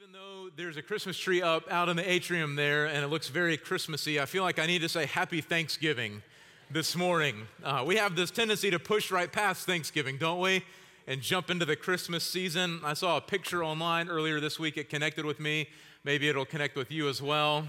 Even though there's a Christmas tree up out in the atrium there and it looks very Christmassy, I feel like I need to say Happy Thanksgiving this morning. We have this tendency to push right past Thanksgiving, don't we? And jump into the Christmas season. I saw a picture online earlier this week. It connected with me. Maybe it'll connect with you as well.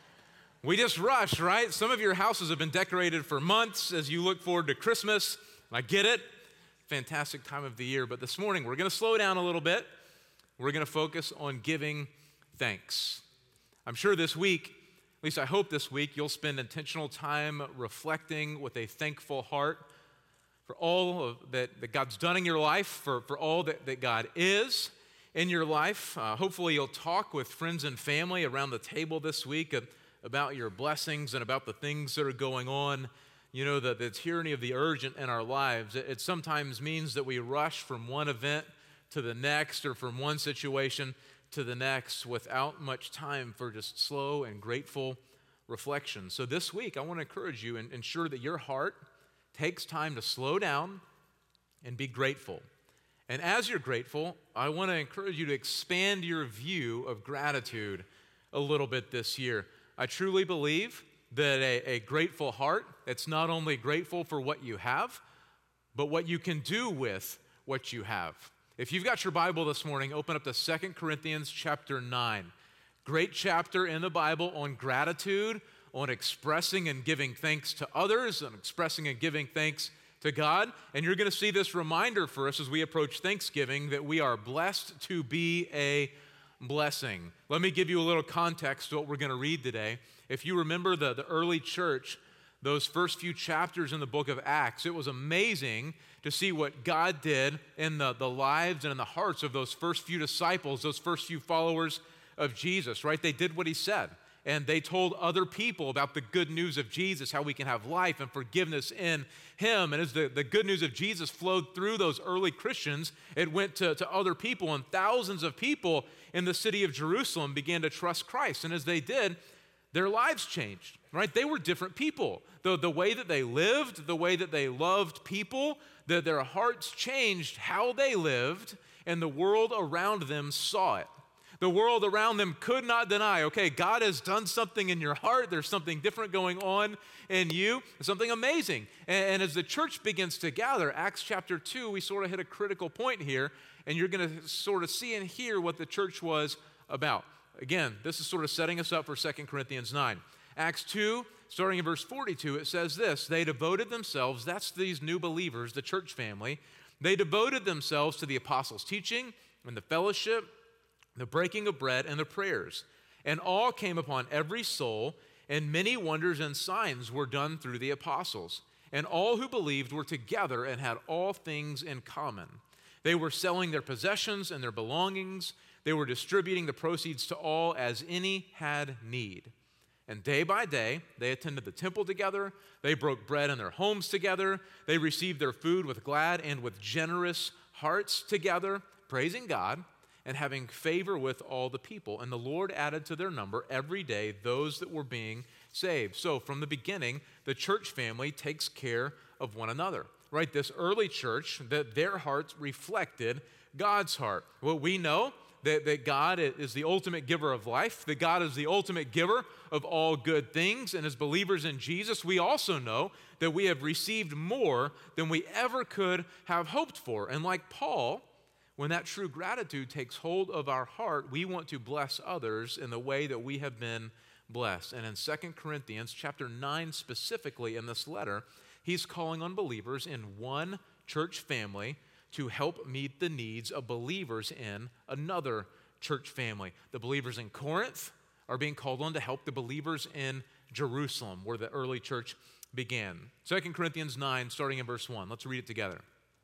We just rush, right? Some of your houses have been decorated for months as you look forward to Christmas. I get it. Fantastic time of the year. But this morning, we're going to slow down a little bit. We're going to focus on giving thanks. I'm sure this week, at least I hope this week, you'll spend intentional time reflecting with a thankful heart for all that God's done in your life, for all that God is in your life. Hopefully you'll talk with friends and family around the table this week about your blessings and about the things that are going on. You know, the tyranny of the urgent in our lives. It sometimes means that we rush from one event to the next or from one situation to the next without much time for just slow and grateful reflection. So this week, I want to encourage you and ensure that your heart takes time to slow down and be grateful. And as you're grateful, I want to encourage you to expand your view of gratitude a little bit this year. I truly believe that a grateful heart, it's not only grateful for what you have, but what you can do with what you have. If you've got your Bible this morning, open up to 2 Corinthians chapter 9. Great chapter in the Bible on gratitude, on expressing and giving thanks to others, on expressing and giving thanks to God. And you're going to see this reminder for us as we approach Thanksgiving that we are blessed to be a blessing. Let me give you a little context to what we're going to read today. If you remember the early church, those first few chapters in the book of Acts, it was amazing to see what God did in the lives and in the hearts of those first few disciples, those first few followers of Jesus, right? They did what he said, and they told other people about the good news of Jesus, how we can have life and forgiveness in him. And as the good news of Jesus flowed through those early Christians, it went to other people, and thousands of people in the city of Jerusalem began to trust Christ. And as they did, their lives changed, right? They were different people. The way that they lived, the way that they loved people, their hearts changed how they lived, and the world around them saw it. The world around them could not deny, okay, God has done something in your heart. There's something different going on in you, something amazing. And as the church begins to gather, Acts chapter 2, we sort of hit a critical point here, and you're going to sort of see and hear what the church was about. Again, this is sort of setting us up for 2 Corinthians 9. Acts 2, starting in verse 42, it says this: they devoted themselves, that's these new believers, the church family, they devoted themselves to the apostles' teaching and the fellowship, the breaking of bread, and the prayers. And all came upon every soul, and many wonders and signs were done through the apostles. And all who believed were together and had all things in common. They were selling their possessions and their belongings. They were distributing the proceeds to all as any had need. And day by day, they attended the temple together. They broke bread in their homes together. They received their food with glad and with generous hearts together, praising God and having favor with all the people. And the Lord added to their number every day those that were being saved. So from the beginning, the church family takes care of one another, right? This early church, that their hearts reflected God's heart. Well, we know that God is the ultimate giver of life, that God is the ultimate giver of all good things. And as believers in Jesus, we also know that we have received more than we ever could have hoped for. And like Paul, when that true gratitude takes hold of our heart, we want to bless others in the way that we have been blessed. And in 2 Corinthians chapter 9 specifically in this letter, he's calling on believers in one church family to help meet the needs of believers in another church family. The believers in Corinth are being called on to help the believers in Jerusalem, where the early church began. 2 Corinthians 9, starting in verse 1. Let's read it together.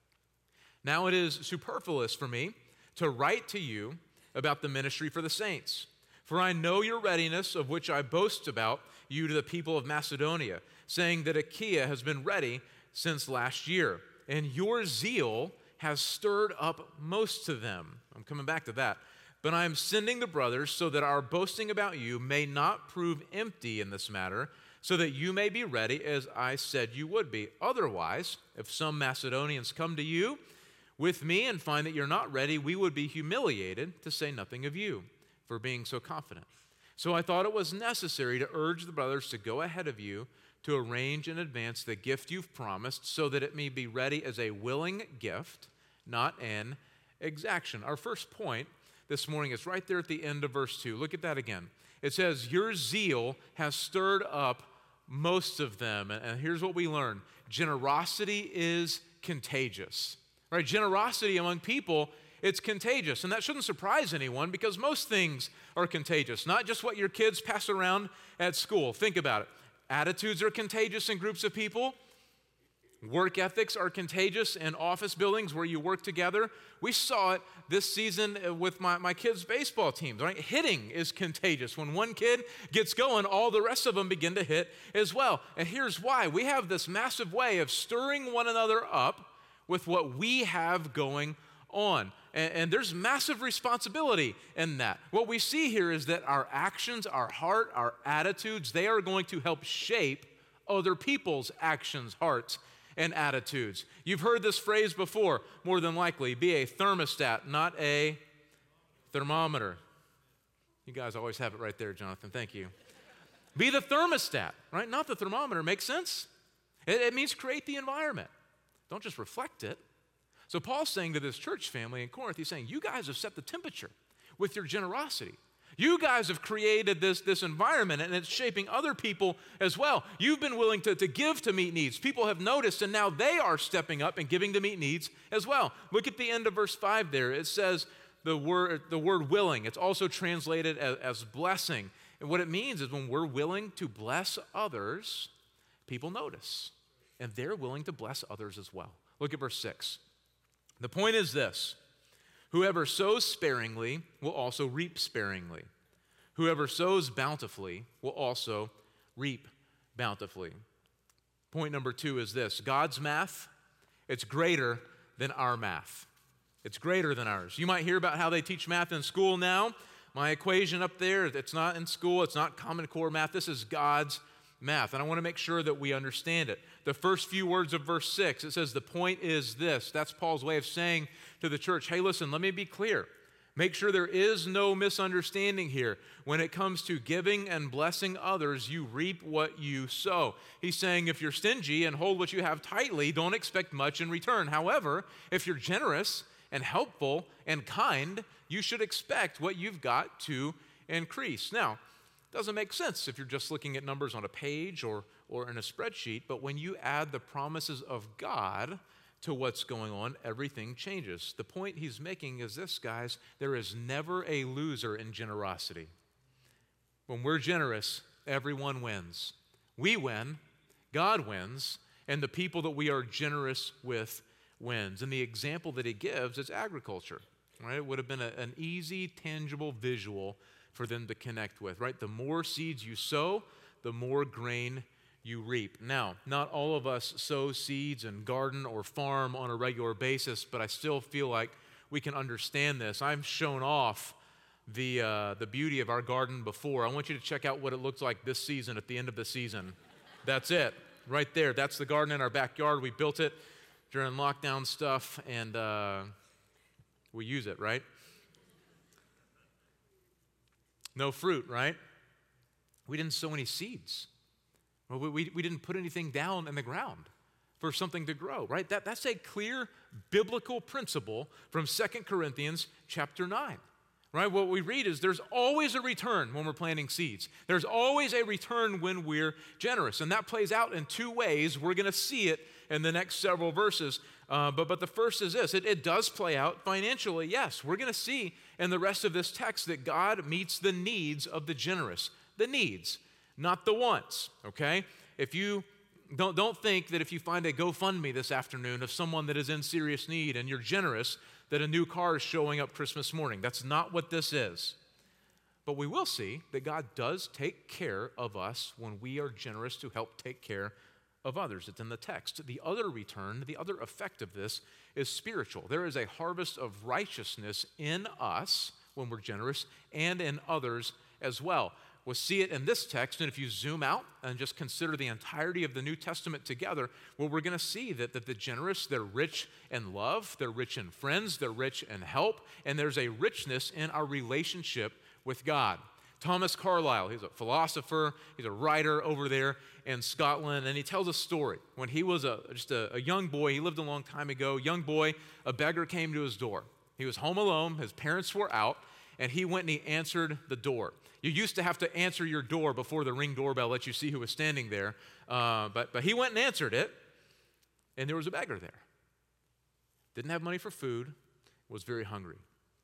Now it is superfluous for me to write to you about the ministry for the saints, for I know your readiness, of which I boast about you to the people of Macedonia, saying that Achaia has been ready since last year, and your zeal has stirred up most of them. I'm coming back to that. But I am sending the brothers so that our boasting about you may not prove empty in this matter, so that you may be ready as I said you would be. Otherwise, if some Macedonians come to you with me and find that you're not ready, we would be humiliated, to say nothing of you. for being so confident. So I thought it was necessary to urge the brothers to go ahead of you to arrange in advance the gift you've promised so that it may be ready as a willing gift, not an exaction. Our first point this morning is right there at the end of verse 2. Look at that again. It says, your zeal has stirred up most of them. And here's what we learn. Generosity is contagious. Right? Generosity among people, it's contagious. And that shouldn't surprise anyone because most things are contagious. Not just what your kids pass around at school. Think about it. Attitudes are contagious in groups of people. Work ethics are contagious in office buildings where you work together. We saw it this season with my kids' baseball teams. Right? Hitting is contagious. When one kid gets going, all the rest of them begin to hit as well. And here's why. We have this massive way of stirring one another up with what we have going on. And there's massive responsibility in that. What we see here is that our actions, our heart, our attitudes, they are going to help shape other people's actions, hearts, and attitudes. You've heard this phrase before, more than likely. Be a thermostat, not a thermometer. You guys always have it right there, Jonathan. Thank you. Be the thermostat, right? Not the thermometer. Makes sense? It means create the environment. Don't just reflect it. So Paul's saying to this church family in Corinth, he's saying, you guys have set the temperature with your generosity. You guys have created this environment, and it's shaping other people as well. You've been willing to give to meet needs. People have noticed, and now they are stepping up and giving to meet needs as well. Look at the end of verse 5 there. It says the word willing. It's also translated as blessing. And what it means is when we're willing to bless others, people notice, and they're willing to bless others as well. Look at verse 6. The point is this: whoever sows sparingly will also reap sparingly. Whoever sows bountifully will also reap bountifully. Point number 2 is this: God's math, it's greater than our math. It's greater than ours. You might hear about how they teach math in school now. My equation up there, it's not in school, it's not Common Core math. This is God's math, and I want to make sure that we understand it. The first few words of verse 6, it says the point is this. That's Paul's way of saying to the church, hey, listen, let me be clear. Make sure there is no misunderstanding here. When it comes to giving and blessing others, you reap what you sow. He's saying if you're stingy and hold what you have tightly, don't expect much in return. However, if you're generous and helpful and kind, you should expect what you've got to increase. Now, doesn't make sense if you're just looking at numbers on a page or in a spreadsheet, but when you add the promises of God to what's going on, everything changes. The point he's making is this, guys: there is never a loser in generosity. When we're generous, everyone wins. We win, God wins, and the people that we are generous with wins. And the example that he gives is agriculture. Right? It would have been an easy, tangible visual for them to connect with, right? The more seeds you sow, the more grain you reap. Now, not all of us sow seeds and garden or farm on a regular basis, but I still feel like we can understand this. I've shown off the beauty of our garden before. I want you to check out what it looks like this season at the end of the season. That's it, right there. That's the garden in our backyard. We built it during lockdown stuff, and we use it, right? No fruit, right? We didn't sow any seeds. Well, we didn't put anything down in the ground for something to grow, right? That's a clear biblical principle from 2 Corinthians chapter 9, right? What we read is there's always a return when we're planting seeds. There's always a return when we're generous, and that plays out in two ways. We're going to see it in the next several verses, but the first is this. It does play out financially, yes. We're going to see in the rest of this text that God meets the needs of the generous. The needs, not the wants, okay? If you don't think that if you find a GoFundMe this afternoon of someone that is in serious need and you're generous, that a new car is showing up Christmas morning. That's not what this is. But we will see that God does take care of us when we are generous to help take care of others. It's in the text. The other return, the other effect of this is spiritual. There is a harvest of righteousness in us when we're generous and in others as well. We'll see it in this text, and if you zoom out and just consider the entirety of the New Testament together, well, we're going to see that the generous, they're rich in love, they're rich in friends, they're rich in help, and there's a richness in our relationship with God. Thomas Carlyle, he's a philosopher, he's a writer over there in Scotland, and he tells a story. When he was just a young boy, he lived a long time ago, young boy, a beggar came to his door. He was home alone, his parents were out, and he went and he answered the door. You used to have to answer your door before the Ring doorbell let you see who was standing there, but he went and answered it, and there was a beggar there. Didn't have money for food, was very hungry.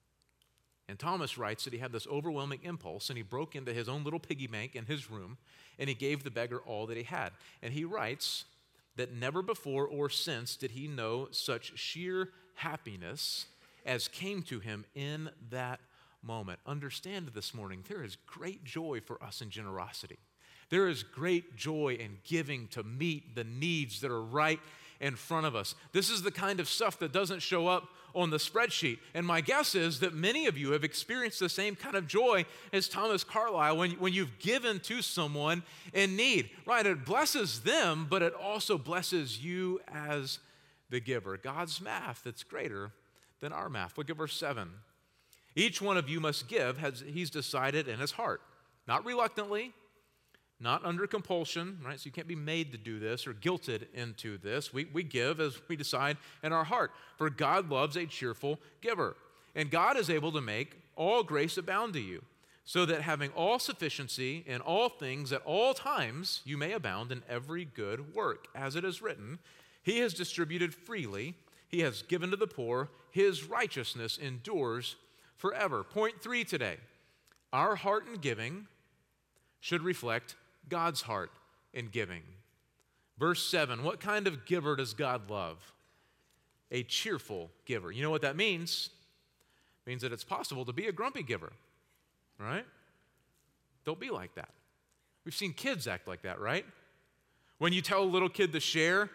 And Thomas writes that he had this overwhelming impulse, and he broke into his own little piggy bank in his room, and he gave the beggar all that he had. And he writes that never before or since did he know such sheer happiness as came to him in that moment. Understand this morning, there is great joy for us in generosity. There is great joy in giving to meet the needs that are right in front of us. This is the kind of stuff that doesn't show up on the spreadsheet. And my guess is that many of you have experienced the same kind of joy as Thomas Carlyle when you've given to someone in need. Right? It blesses them, but it also blesses you as the giver. God's math that's greater than our math. Look at verse 7. Each one of you must give as he's decided in his heart, not reluctantly, not under compulsion, right? So you can't be made to do this or guilted into this. We give as we decide in our heart. For God loves a cheerful giver. And God is able to make all grace abound to you, so that having all sufficiency in all things at all times, you may abound in every good work. As it is written, He has distributed freely, He has given to the poor, His righteousness endures forever. Point 3 today. Our heart in giving should reflect God's heart in giving. Verse 7, what kind of giver does God love? A cheerful giver. You know what that means? It means that it's possible to be a grumpy giver, right? Don't be like that. We've seen kids act like that, right? When you tell a little kid to share,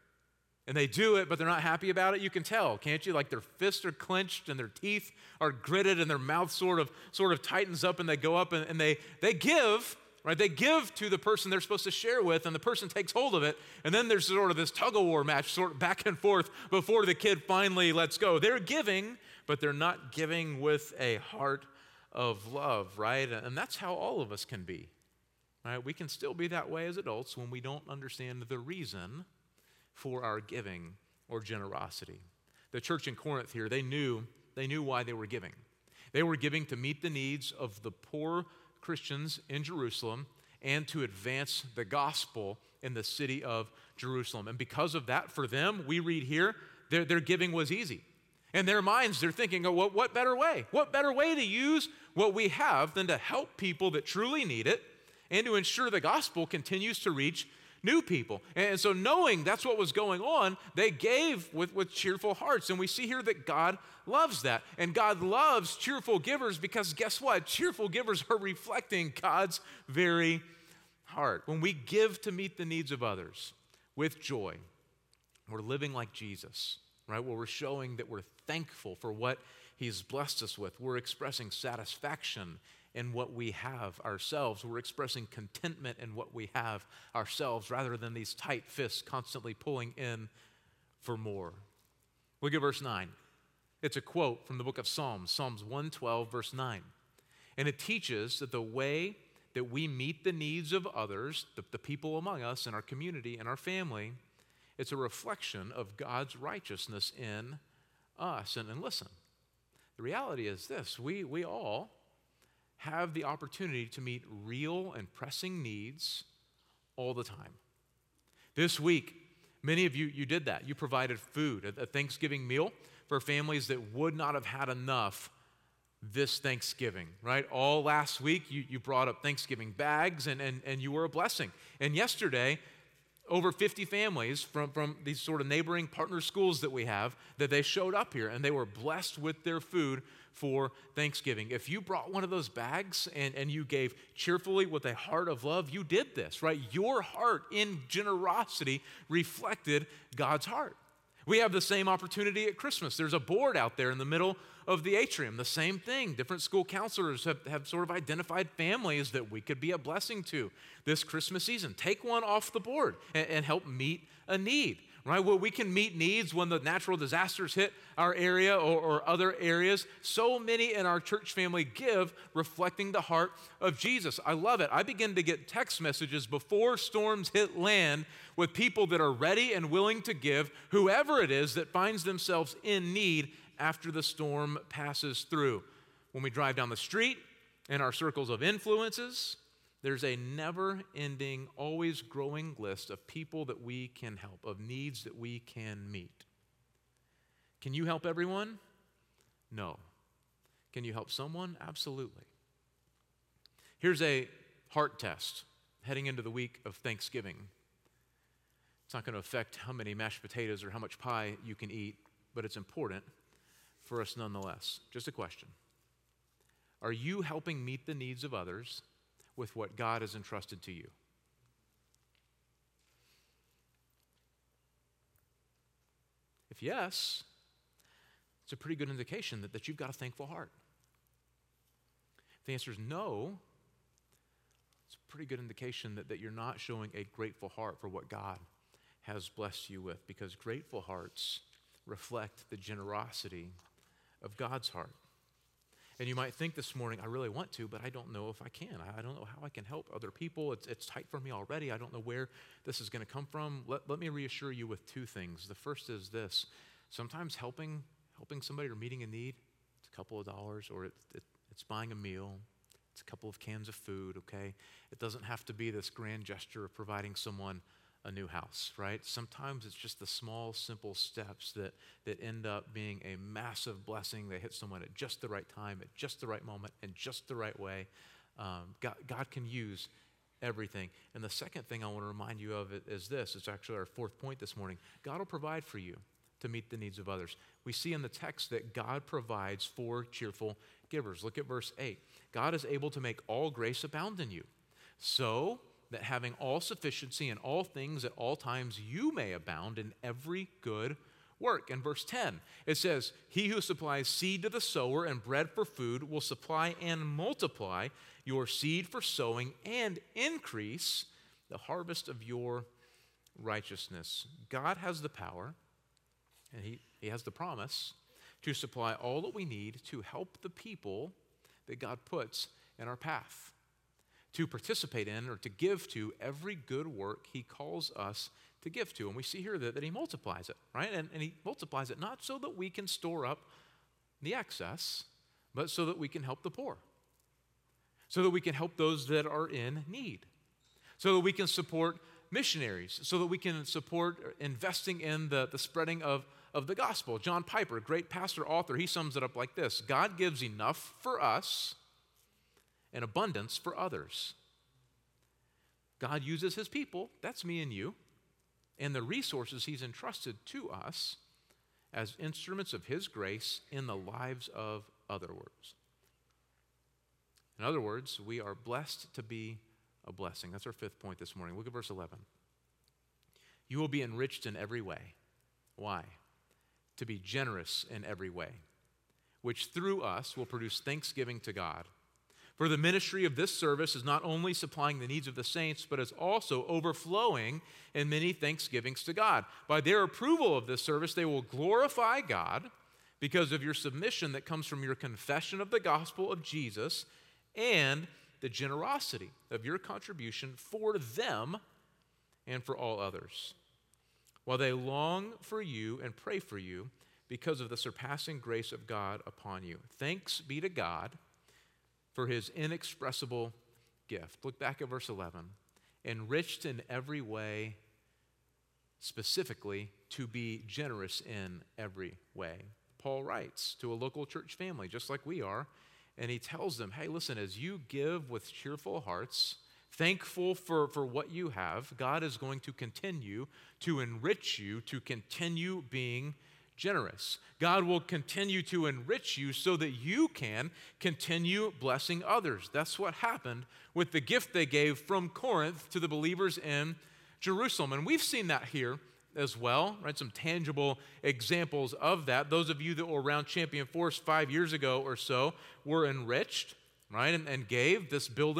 and they do it, but they're not happy about it, you can tell, can't you? Like their fists are clenched and their teeth are gritted and their mouth sort of tightens up and they go up and they give, right? They give to the person they're supposed to share with, and the person takes hold of it, and then there's sort of this tug-of-war match sort of back and forth before the kid finally lets go. They're giving, but they're not giving with a heart of love, right? And that's how all of us can be, right? We can still be that way as adults when we don't understand the reason for our giving or generosity. The church in Corinth here, they knew why they were giving. They were giving to meet the needs of the poor Christians in Jerusalem and to advance the gospel in the city of Jerusalem. And because of that, for them, we read here, their giving was easy. In their minds, they're thinking, oh, what better way? What better way to use what we have than to help people that truly need it and to ensure the gospel continues to reach new people. And so knowing that's what was going on, they gave with cheerful hearts. And we see here that God loves that. And God loves cheerful givers because guess what? Cheerful givers are reflecting God's very heart. When we give to meet the needs of others with joy, we're living like Jesus, right? Well, we're showing that we're thankful for what He's blessed us with. We're expressing satisfaction in what we have ourselves. We're expressing contentment in what we have ourselves rather than these tight fists constantly pulling in for more. Look at verse 9. It's a quote from the book of Psalms, Psalms 112, verse 9. And it teaches that the way that we meet the needs of others, the people among us in our community and our family, it's a reflection of God's righteousness in us. And listen, the reality is this, we all have the opportunity to meet real and pressing needs all the time. This week, many of you did that. You provided food, a Thanksgiving meal for families that would not have had enough this Thanksgiving, right? All last week, you brought up Thanksgiving bags, and you were a blessing. And yesterday, over 50 families from these sort of neighboring partner schools that we have, that they showed up here, and they were blessed with their food for Thanksgiving. If you brought one of those bags and you gave cheerfully with a heart of love, you did this, right? Your heart in generosity reflected God's heart. We have the same opportunity at Christmas. There's a board out there in the middle of the atrium. The same thing. Different school counselors have sort of identified families that we could be a blessing to this Christmas season. Take one off the board and help meet a need, right? Where we can meet needs when the natural disasters hit our area or other areas. So many in our church family give, reflecting the heart of Jesus. I love it. I begin to get text messages before storms hit land with people that are ready and willing to give, whoever it is that finds themselves in need after the storm passes through. When we drive down the street in our circles of influences, there's a never-ending, always growing list of people that we can help, of needs that we can meet. Can you help everyone? No. Can you help someone? Absolutely. Here's a heart test heading into the week of Thanksgiving. It's not going to affect how many mashed potatoes or how much pie you can eat, but it's important for us nonetheless. Just a question. Are you helping meet the needs of others with what God has entrusted to you? If yes, it's a pretty good indication that you've got a thankful heart. If the answer is no, it's a pretty good indication that you're not showing a grateful heart for what God has blessed you with, because grateful hearts reflect the generosity of God's heart. And you might think this morning, I really want to, but I don't know if I can. I don't know how I can help other people. It's tight for me already. I don't know where this is going to come from. Let me reassure you with two things. The first is this. Sometimes helping somebody or meeting a need, it's a couple of dollars, or it's buying a meal. It's a couple of cans of food, okay? It doesn't have to be this grand gesture of providing someone a new house, right? Sometimes it's just the small, simple steps that end up being a massive blessing. They hit someone at just the right time, at just the right moment, in just the right way. God can use everything. And the second thing I want to remind you of is this. It's actually our fourth point this morning. God will provide for you to meet the needs of others. We see in the text that God provides for cheerful givers. Look at verse 8. God is able to make all grace abound in you, so that having all sufficiency in all things at all times, you may abound in every good work. In verse 10, it says, he who supplies seed to the sower and bread for food will supply and multiply your seed for sowing and increase the harvest of your righteousness. God has the power, and he has the promise to supply all that we need to help the people that God puts in our path, to participate in or to give to every good work he calls us to give to. And we see here that he multiplies it, right? And he multiplies it not so that we can store up the excess, but so that we can help the poor, so that we can help those that are in need, so that we can support missionaries, so that we can support investing in the spreading of the gospel. John Piper, great pastor, author, he sums it up like this: God gives enough for us and abundance for others. God uses his people, that's me and you, and the resources he's entrusted to us as instruments of his grace in the lives of others. In other words, we are blessed to be a blessing. That's our fifth point this morning. Look at verse 11. You will be enriched in every way. Why? To be generous in every way, which through us will produce thanksgiving to God. For the ministry of this service is not only supplying the needs of the saints, but is also overflowing in many thanksgivings to God. By their approval of this service, they will glorify God because of your submission that comes from your confession of the gospel of Jesus and the generosity of your contribution for them and for all others, while they long for you and pray for you because of the surpassing grace of God upon you. Thanks be to God for his inexpressible gift. Look back at verse 11. Enriched in every way, specifically to be generous in every way. Paul writes to a local church family, just like we are, and he tells them, hey, listen, as you give with cheerful hearts, thankful for what you have, God is going to continue to enrich you, to continue being generous. God will continue to enrich you so that you can continue blessing others. That's what happened with the gift they gave from Corinth to the believers in Jerusalem. And we've seen that here as well, right? Some tangible examples of that. Those of you that were around Champion Force 5 years ago or so were enriched, right? And gave. This building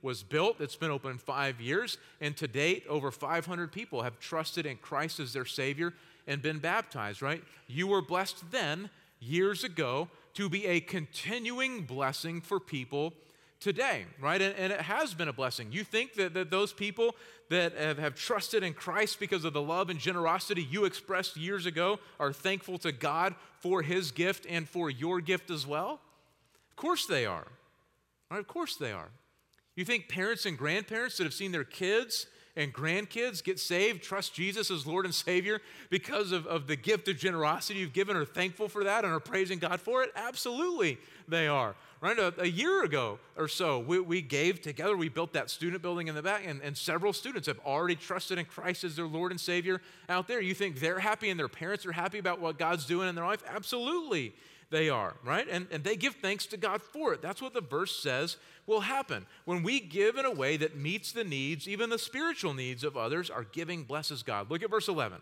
was built. It's been open 5 years, and to date, over 500 people have trusted in Christ as their Savior and been baptized, right? You were blessed then, years ago, to be a continuing blessing for people today, right? And it has been a blessing. You think that those people that have trusted in Christ because of the love and generosity you expressed years ago are thankful to God for His gift and for your gift as well? Of course they are. Right? Of course they are. You think parents and grandparents that have seen their kids and grandkids get saved, trust Jesus as Lord and Savior because of the gift of generosity you've given, are thankful for that and are praising God for it? Absolutely they are. Right? A year ago or so, we gave together. We built that student building in the back, and several students have already trusted in Christ as their Lord and Savior out there. You think they're happy and their parents are happy about what God's doing in their life? Absolutely they are, right? And they give thanks to God for it. That's what the verse says will happen. When we give in a way that meets the needs, even the spiritual needs of others, our giving blesses God. Look at verse 11. It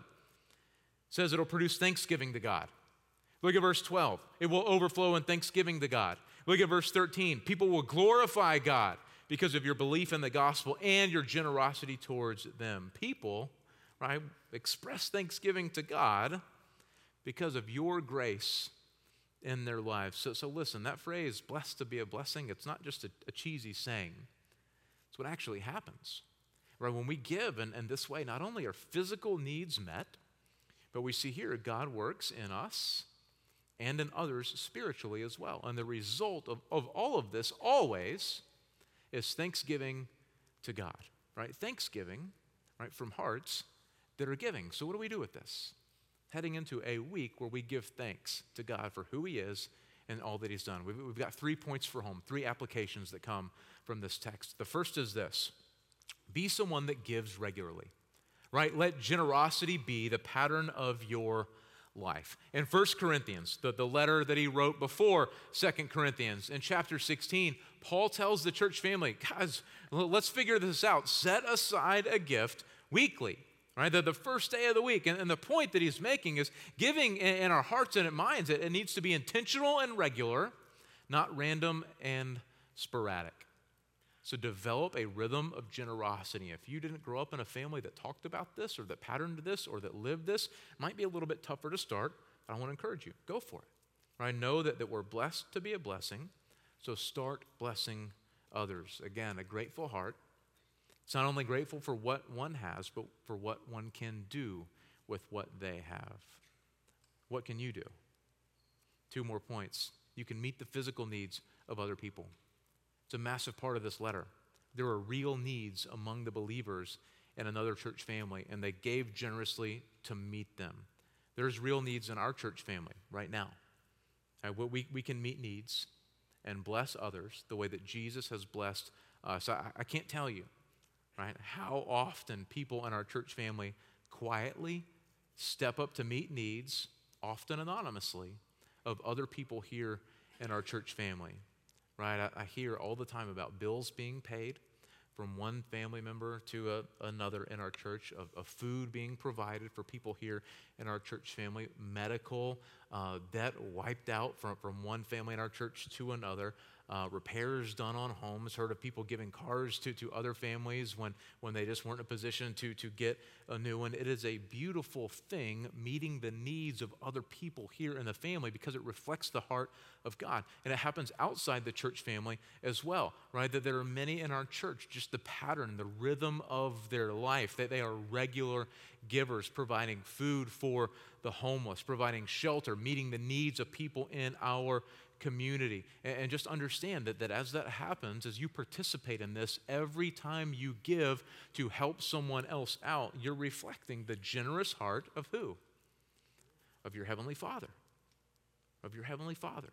says it'll produce thanksgiving to God. Look at verse 12. It will overflow in thanksgiving to God. Look at verse 13. People will glorify God because of your belief in the gospel and your generosity towards them. People, right, express thanksgiving to God because of your grace in their lives. So listen, that phrase, blessed to be a blessing, it's not just a cheesy saying. It's what actually happens. Right? When we give in this way, not only are physical needs met, but we see here God works in us and in others spiritually as well. And the result of all of this always is thanksgiving to God. Right? Thanksgiving, right, from hearts that are giving. So what do we do with this? Heading into a week where we give thanks to God for who He is and all that He's done. We've got 3 points for home, 3 applications that come from this text. The first is this: be someone that gives regularly, right? Let generosity be the pattern of your life. In 1 Corinthians, the letter that he wrote before 2 Corinthians, in chapter 16, Paul tells the church family, guys, let's figure this out. Set aside a gift weekly. Right, the first day of the week. And the point that he's making is giving in our hearts and in minds, it needs to be intentional and regular, not random and sporadic. So develop a rhythm of generosity. If you didn't grow up in a family that talked about this or that patterned this or that lived this, it might be a little bit tougher to start, but I want to encourage you, go for it. Right, know that we're blessed to be a blessing, so start blessing others. Again, a grateful heart. It's not only grateful for what one has, but for what one can do with what they have. What can you do? 2 more points. You can meet the physical needs of other people. It's a massive part of this letter. There are real needs among the believers in another church family, and they gave generously to meet them. There's real needs in our church family right now. We can meet needs and bless others the way that Jesus has blessed us. I can't tell you, right, how often people in our church family quietly step up to meet needs, often anonymously, of other people here in our church family. Right? I hear all the time about bills being paid from one family member to another in our church, of food being provided for people here in our church family, medical debt wiped out from one family in our church to another, repairs done on homes, heard of people giving cars to other families when they just weren't in a position to get a new one. It is a beautiful thing meeting the needs of other people here in the family because it reflects the heart of God. And it happens outside the church family as well, right? That there are many in our church, just the pattern, the rhythm of their life, that they are regular givers, providing food for the homeless, providing shelter, meeting the needs of people in our community. And just understand that as that happens, as you participate in this, every time you give to help someone else out, you're reflecting the generous heart of who? Of your Heavenly Father. Of your Heavenly Father.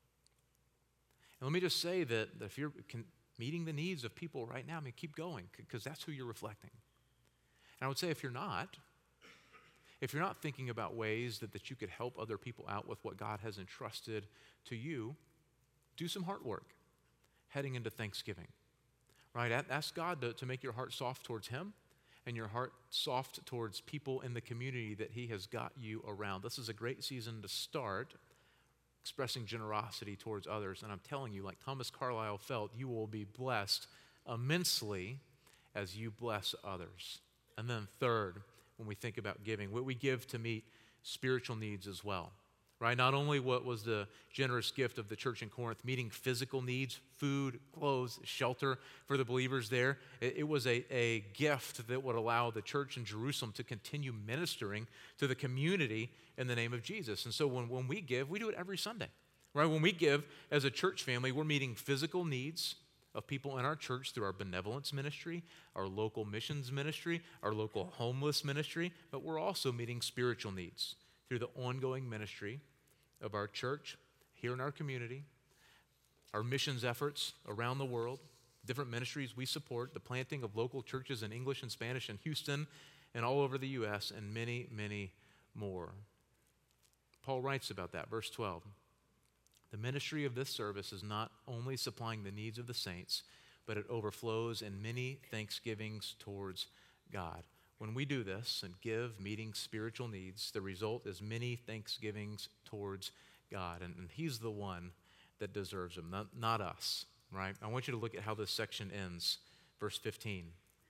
And let me just say that if you're meeting the needs of people right now, keep going, because that's who you're reflecting. And I would say if you're not thinking about ways that you could help other people out with what God has entrusted to you, do some heart work heading into Thanksgiving. Right? Ask God to make your heart soft towards Him and your heart soft towards people in the community that He has got you around. This is a great season to start expressing generosity towards others. And I'm telling you, like Thomas Carlyle felt, you will be blessed immensely as you bless others. And then third, when we think about giving, what we give to meet spiritual needs as well. Right? Not only what was the generous gift of the church in Corinth, meeting physical needs, food, clothes, shelter for the believers there, it was a gift that would allow the church in Jerusalem to continue ministering to the community in the name of Jesus. And so when we give, we do it every Sunday. Right? When we give as a church family, we're meeting physical needs of people in our church through our benevolence ministry, our local missions ministry, our local homeless ministry, but we're also meeting spiritual needs through the ongoing ministry of our church here in our community, our missions efforts around the world, different ministries we support, the planting of local churches in English and Spanish in Houston and all over the U.S., and many, many more. Paul writes about that, verse 12. The ministry of this service is not only supplying the needs of the saints, but it overflows in many thanksgivings towards God. When we do this and give, meeting spiritual needs, the result is many thanksgivings towards God. And He's the one that deserves them, not us, right? I want you to look at how this section ends, verse 15.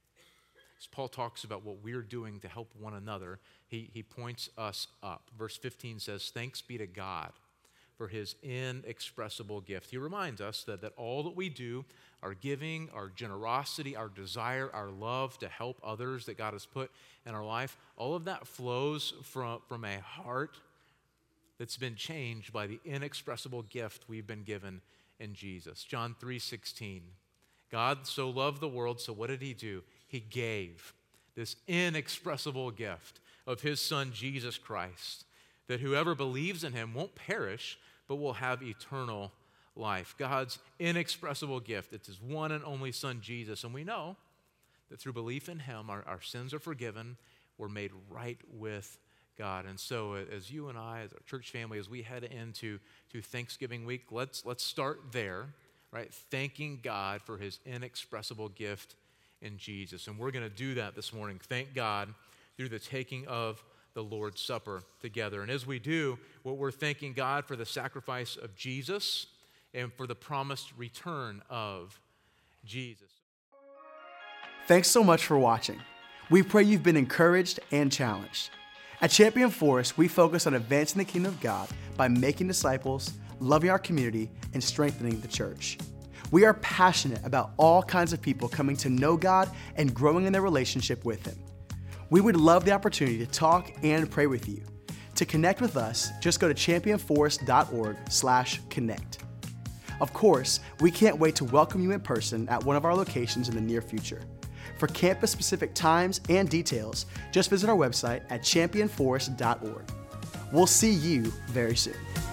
As Paul talks about what we're doing to help one another, he points us up. Verse 15 says, "Thanks be to God for His inexpressible gift." He reminds us that all that we do, our giving, our generosity, our desire, our love to help others that God has put in our life, all of that flows from a heart that's been changed by the inexpressible gift we've been given in Jesus. John 3:16. God so loved the world, so what did He do? He gave this inexpressible gift of His Son, Jesus Christ, that whoever believes in Him won't perish, but will have eternal life. God's inexpressible gift. It's His one and only Son, Jesus. And we know that through belief in Him, our sins are forgiven. We're made right with God. And so as you and I, as our church family, as we head into Thanksgiving week, let's start there, right? Thanking God for His inexpressible gift in Jesus. And we're going to do that this morning. Thank God through the taking of the Lord's Supper together. And as we do, what we're thanking God for the sacrifice of Jesus and for the promised return of Jesus. Thanks so much for watching. We pray you've been encouraged and challenged. At Champion Forest, we focus on advancing the kingdom of God by making disciples, loving our community, and strengthening the church. We are passionate about all kinds of people coming to know God and growing in their relationship with Him. We would love the opportunity to talk and pray with you. To connect with us, just go to championforest.org/connect. Of course, we can't wait to welcome you in person at one of our locations in the near future. For campus-specific times and details, just visit our website at championforest.org. We'll see you very soon.